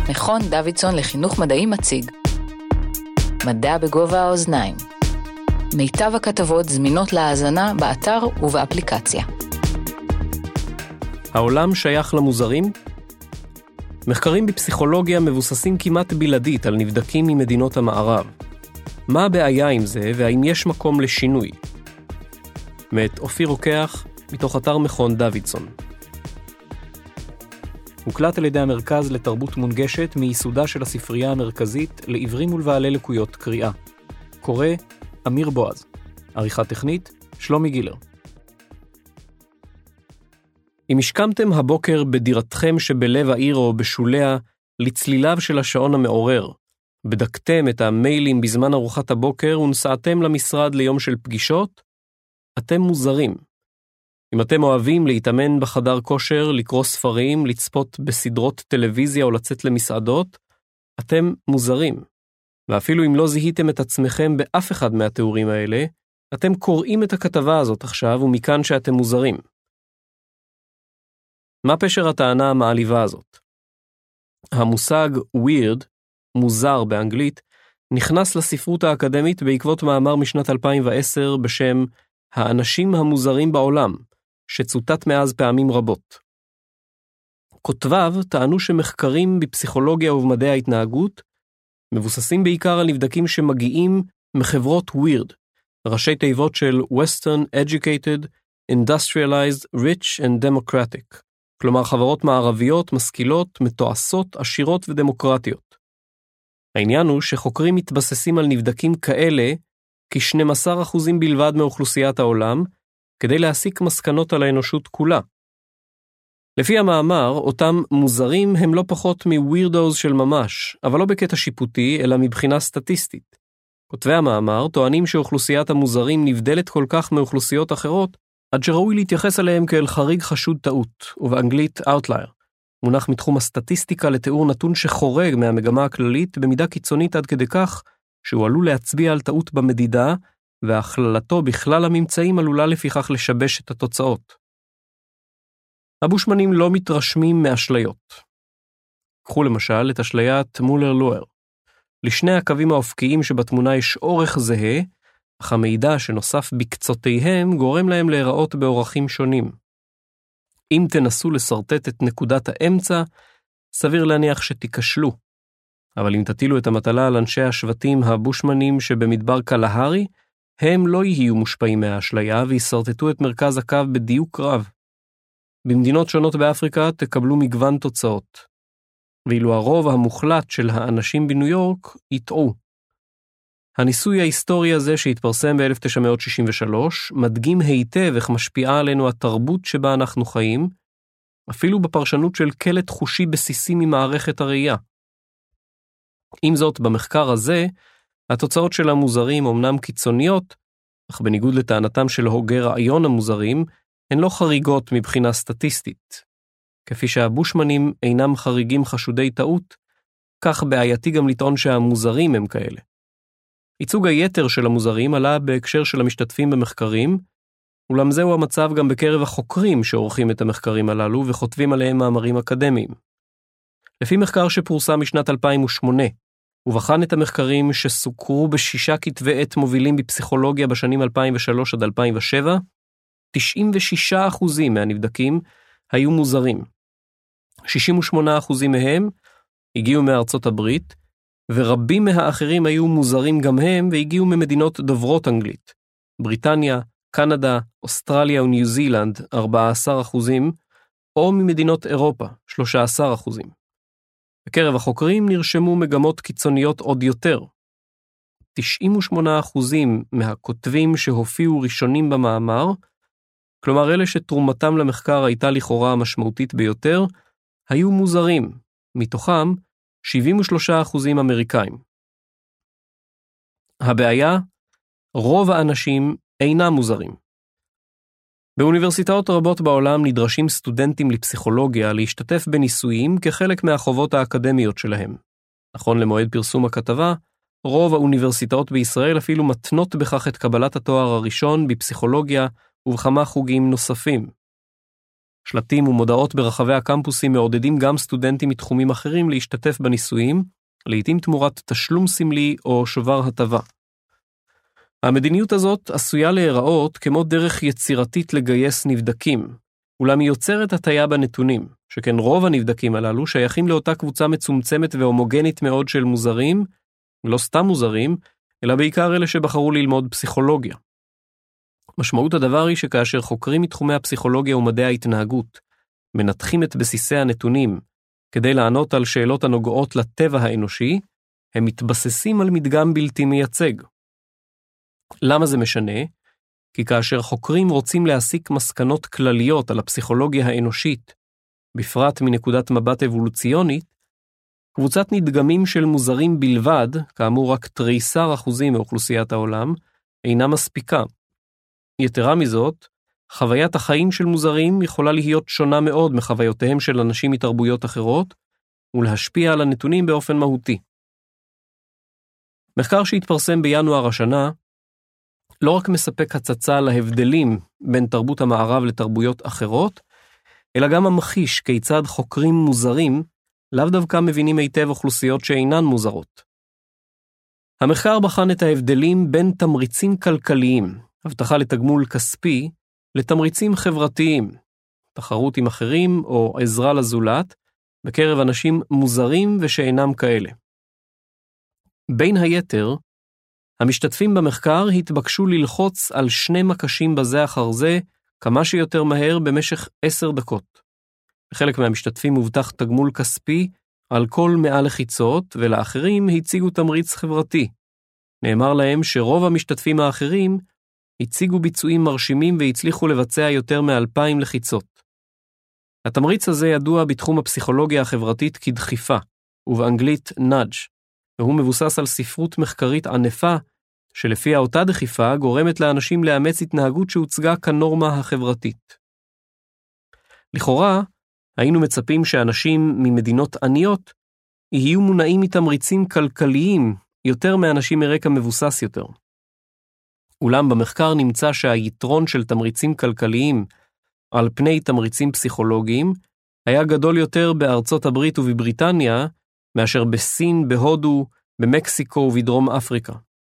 מכון דוידסון לחינוך מדעי מציג מדע בגובה האוזניים. מיטב הכתבות זמינות להאזנה באתר ובאפליקציה. העולם שייך למוזרים? מחקרים בפסיכולוגיה מבוססים כמעט בלעדית על נבדקים ממדינות המערב. מה הבעיה עם זה והאם יש מקום לשינוי? מאת אופיר רוקח מתוך אתר מכון דוידסון. הוקלט על ידי המרכז לתרבות מונגשת מייסודה של הספרייה המרכזית לעיוורים ולבעלי לקויות קריאה. קורא אמיר בועז. עריכה טכנית שלומי גילר. אם השכמתם הבוקר בדירתכם שבלב העיר או בשוליה לצליליו של השעון המעורר, בדקתם את המיילים בזמן ארוחת הבוקר ונסעתם למשרד ליום של פגישות, אתם מוזרים. אם אתם אוהבים להתאמן בחדר כושר, לקרוא ספרים, לצפות בסדרות טלוויזיה או לצאת למסעדות, אתם מוזרים. ואפילו אם לא זיהיתם את עצמכם באף אחד מהתיאורים האלה, אתם קוראים את הכתבה הזאת עכשיו ומכאן שאתם מוזרים. מה פשר הטענה המעליבה הזאת? המושג weird, מוזר באנגלית, נכנס לספרות האקדמית בעקבות מאמר משנת 2010 בשם האנשים המוזרים בעולם, שצוטט מאז פעמים רבות. כותביו טענו שמחקרים בפסיכולוגיה ובמדעי ההתנהגות מבוססים בעיקר על נבדקים שמגיעים מחברות weird, ראשי תיבות של Western Educated, Industrialized, Rich and Democratic, כלומר חברות מערביות, משכילות, מתועשות, עשירות ודמוקרטיות. העניין הוא שחוקרים מתבססים על נבדקים כאלה כ-12% בלבד מאוכלוסיית העולם, כדי להסיק מסקנות על האנושות כולה. לפי המאמר, אותם מוזרים הם לא פחות מווירדוז של ממש, אבל לא בקטע שיפוטי, אלא מבחינה סטטיסטית. כותבי המאמר טוענים שאוכלוסיית המוזרים נבדלת כל כך מאוכלוסיות אחרות, עד שראוי להתייחס עליהם כאל חריג חשוד טעות, ובאנגלית outlier, מונח מתחום הסטטיסטיקה לתיאור נתון שחורג מהמגמה הכללית במידה קיצונית עד כדי כך, שהוא עלול להצביע על טעות במדידה, והכללתו בכלל הממצאים עלולה לפיכך לשבש את התוצאות. הבושמנים לא מתרשמים מאשליות. קחו למשל את אשליית מולר-לואר. לשני הקווים האופקיים שבתמונה יש אורך זהה, אך המידע שנוסף בקצותיהם גורם להם להיראות באורחים שונים. אם תנסו לסרטט את נקודת האמצע, סביר להניח שתיכשלו. אבל אם תטילו את המטלה על אנשי השבטים הבושמנים שבמדבר קלהרי, הם לא יהיו מושפעים מהאשליה ויסרטטו את מרכז הקו בדיוק רב. במדינות שונות באפריקה תקבלו מגוון תוצאות. ואילו הרוב המוחלט של האנשים בניו יורק יטעו. הניסוי ההיסטורי הזה שהתפרסם ב-1963 מדגים היטב איך משפיעה עלינו התרבות שבה אנחנו חיים, אפילו בפרשנות של קלט חושי בסיסי ממערכת הראייה. עם זאת, במחקר הזה, התוצאות של המוזרים אומנם קיצוניות, אך בניגוד לטענתם של הוגי רעיון המוזרים, הן לא חריגות מבחינה סטטיסטית. כפי שהבושמנים אינם חריגים חשודי טעות, כך בעייתי גם לטעון שהמוזרים הם כאלה. ייצוג היתר של המוזרים עלה בהקשר של המשתתפים במחקרים, אולם זהו המצב גם בקרב החוקרים שעורכים את המחקרים הללו וכותבים עליהם מאמרים אקדמיים. לפי מחקר שפורסם משנת 2008, ובחן את המחקרים שסוקרו ב6 כתבי עת מובילים בפסיכולוגיה בשנים 2003 עד 2007, 96% מהנבדקים היו מוזרים. 68% מהם הגיעו מארצות הברית, ורבים מהאחרים היו מוזרים גם הם והגיעו ממדינות דוברות אנגלית. בריטניה, קנדה, אוסטרליה וניו זילנד 14%, או ממדינות אירופה 13%. בקרב החוקרים נרשמו מגמות קיצוניות עוד יותר. 98% מהכותבים שהופיעו ראשונים במאמר, כלומר אלה שתרומתם למחקר הייתה לכאורה המשמעותית ביותר, היו מוזרים, מתוכם 73% אמריקאים. הבעיה, רוב האנשים אינם מוזרים. באוניברסיטאות רבות בעולם נדרשים סטודנטים לפסיכולוגיה להשתתף בניסויים כחלק מהחובות האקדמיות שלהם. נכון למועד פרסום הכתבה, רוב האוניברסיטאות בישראל אפילו מתנות בכך את קבלת התואר הראשון בפסיכולוגיה ובכמה חוגים נוספים. שלטים ומודעות ברחבי הקמפוסים מעודדים גם סטודנטים מתחומים אחרים להשתתף בניסויים, לעתים תמורת תשלום סמלי או שובר הטבה. המדיניות הזאת עשויה להיראות כמו דרך יצירתית לגייס נבדקים, אולם היא יוצרת הטיה בנתונים, שכן רוב הנבדקים הללו שייכים לאותה קבוצה מצומצמת והומוגנית מאוד של מוזרים, לא סתם מוזרים, אלא בעיקר אלה שבחרו ללמוד פסיכולוגיה. משמעות הדבר היא שכאשר חוקרים מתחומי הפסיכולוגיה ומדעי ההתנהגות מנתחים את בסיסי הנתונים כדי לענות על שאלות הנוגעות לטבע האנושי, הם מתבססים על מדגם בלתי מייצג. למה זה משנה? כי כאשר חוקרים רוצים להסיק מסקנות כלליות על הפסיכולוגיה האנושית, בפרט מנקודת מבט אבולוציונית, קבוצת נדגמים של מוזרים בלבד, כאמור רק 13% מאוכלוסיית העולם, אינה מספיקה. יתרה מזאת, חוויית החיים של מוזרים יכולה להיות שונה מאוד מחוויותיהם של אנשים מתרבויות אחרות, ולהשפיע על הנתונים באופן מהותי. מחקר שהתפרסם בינואר השנה, לא רק מספק הצצה להבדלים בין תרבות המערב לתרבויות אחרות, אלא גם המחיש כיצד חוקרים מוזרים לאו דווקא מבינים היטב אוכלוסיות שאינן מוזרות. המחקר בחן את ההבדלים בין תמריצים כלכליים, הבטחה לתגמול כספי, לתמריצים חברתיים, תחרות עם אחרים או עזרה לזולת, בקרב אנשים מוזרים ושאינם כאלה. בין היתר, המשתתפים במחקר התבקשו ללחוץ על 2 מקשים בזה אחר זה כמה שיותר מהר במשך 10 דקות. לחלק מהמשתתפים הובטח תגמול כספי על כל 100 לחיצות, ולאחרים הציגו תמריץ חברתי. נאמר להם שרוב המשתתפים האחרים הציגו ביצועים מרשימים והצליחו לבצע יותר מ2,000 לחיצות. התמריץ הזה ידוע בתחום הפסיכולוגיה החברתית כדחיפה, ובאנגלית nudge, והוא מבוסס על ספרות מחקרית ענפה, שלפיה אותה דחיפה גורמת לאנשים לאמץ התנהגות שהוצגה כנורמה החברתית. לכאורה, היינו מצפים שאנשים ממדינות עניות יהיו מונעים מתמריצים כלכליים יותר מאנשים מרקע מבוסס יותר. אולם במחקר נמצא שהיתרון של תמריצים כלכליים על פני תמריצים פסיכולוגיים היה גדול יותר בארצות הברית ובבריטניה מאשר בסין, בהודו, במקסיקו ובדרום אפריקה.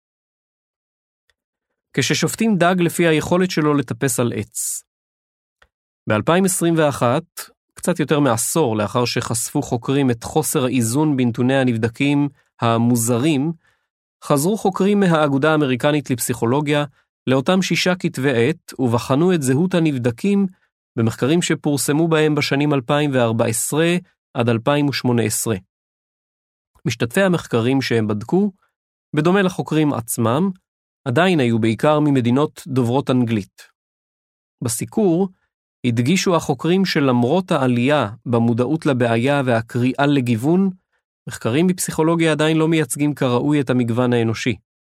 כששופטים דג לפי היכולת שלו לטפס על עץ. ב-2021, קצת יותר מעשור לאחר שחשפו חוקרים את חוסר האיזון בנתוני הנבדקים המוזרים, חזרו חוקרים מהאגודה האמריקנית לפסיכולוגיה לאותם 6 כתבי עת ובחנו את זהות הנבדקים במחקרים שפורסמו בהם בשנים 2014 עד 2018. משתתפי המחקרים שהם בדקו, בדומה לחוקרים עצמם, עדיין היו בעיקר ממדינות דוברות אנגלית. בסיקור הדגישו החוקרים שלמרות העלייה במודעות לבעיה והקריאה לגיוון, מחקרים בפסיכולוגיה עדיין לא מייצגים כראוי את המגוון האנושי.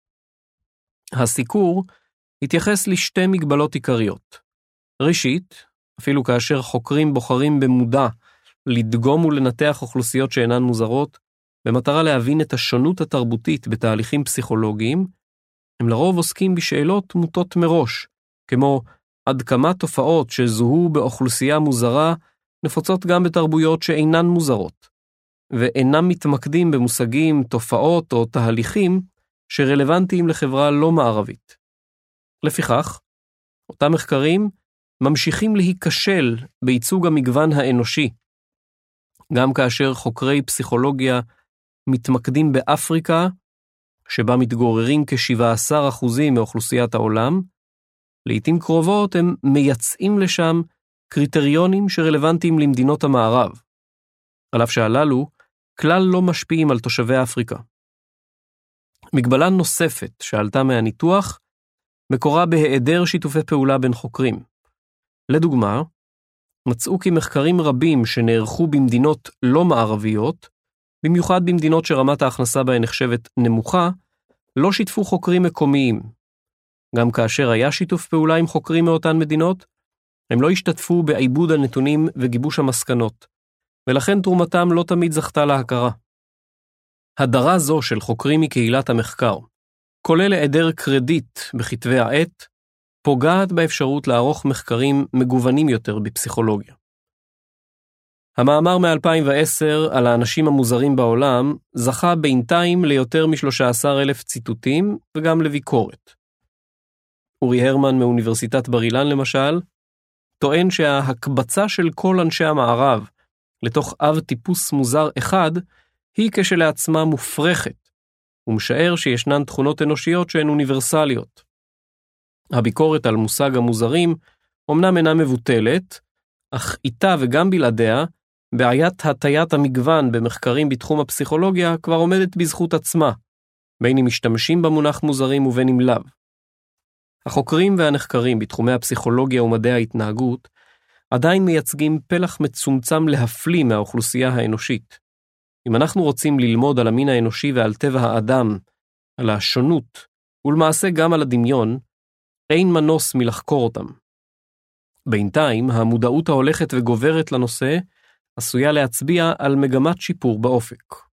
הסיקור התייחס ל2 מגבלות עיקריות. ראשית, אפילו כאשר חוקרים בוחרים במודע לדגום ולנתח אוכלוסיות שאינן מוזרות, במטרה להבין את השונות התרבותית בתהליכים פסיכולוגיים, הם לרוב עוסקים בשאלות מוטות מראש, כמו עד כמה תופעות שזוהו באוכלוסייה מוזרה נפוצות גם בתרבויות שאינן מוזרות, ואינם מתמקדים במושגים, תופעות או תהליכים שרלוונטיים לחברה לא מערבית. לפיכך, אותם מחקרים ממשיכים להיכשל בייצוג המגוון האנושי, גם כאשר חוקרי פסיכולוגיה מתמקדים באפריקה, שבה מתגוררים כ17% מאוכלוסיית העולם, לעתים קרובות הם מייצאים לשם קריטריונים שרלוונטיים למדינות המערב, על אף שהללו כלל לא משפיעים על תושבי אפריקה. מגבלה נוספת שעלתה מהניתוח, מקורה בהיעדר שיתופי פעולה בין חוקרים. לדוגמה, מצאו כי מחקרים רבים שנערכו במדינות לא מערביות, במיוחד במדינות שרמת ההכנסה בהן נחשבת נמוכה, לא שיתפו חוקרים מקומיים. גם כאשר היה שיתוף פעולה עם חוקרים מאותן מדינות, הם לא השתתפו בעיבוד הנתונים וגיבוש המסקנות, ולכן תרומתם לא תמיד זכתה להכרה. הדרה זו של חוקרים מקהילת המחקר, כולל היעדר קרדיט בכתבי העת, פוגעת באפשרות לערוך מחקרים מגוונים יותר בפסיכולוגיה. המאמר מ-2010 על האנשים המוזרים בעולם זכה בינתיים ליותר מ-13,000 ציטוטים וגם לביקורת. אורי הרמן מאוניברסיטת בר אילן למשל, טוען שההקבצה של כל אנשי המערב לתוך אב טיפוס מוזר אחד היא כשלעצמה מופרכת, ומשער שישנן תכונות אנושיות שהן אוניברסליות. הביקורת על מושג המוזרים אומנם אינה מבוטלת, אך איתה וגם בלעדיה, בעיית הטיית המגוון במחקרים בתחום הפסיכולוגיה כבר עומדת בזכות עצמה, בין אם משתמשים במונח מוזרים ובין אם לאו. החוקרים והנחקרים בתחומי הפסיכולוגיה ומדעי ההתנהגות עדיין מייצגים פלח מצומצם להפליא מהאוכלוסייה האנושית. אם אנחנו רוצים ללמוד על המין האנושי ועל טבע האדם, על השונות, ולמעשה גם על הדמיון, אין מנוס מלחקור אותם. בינתיים, המודעות ההולכת וגוברת לנושא עשויה להצביע על מגמת שיפור באופק.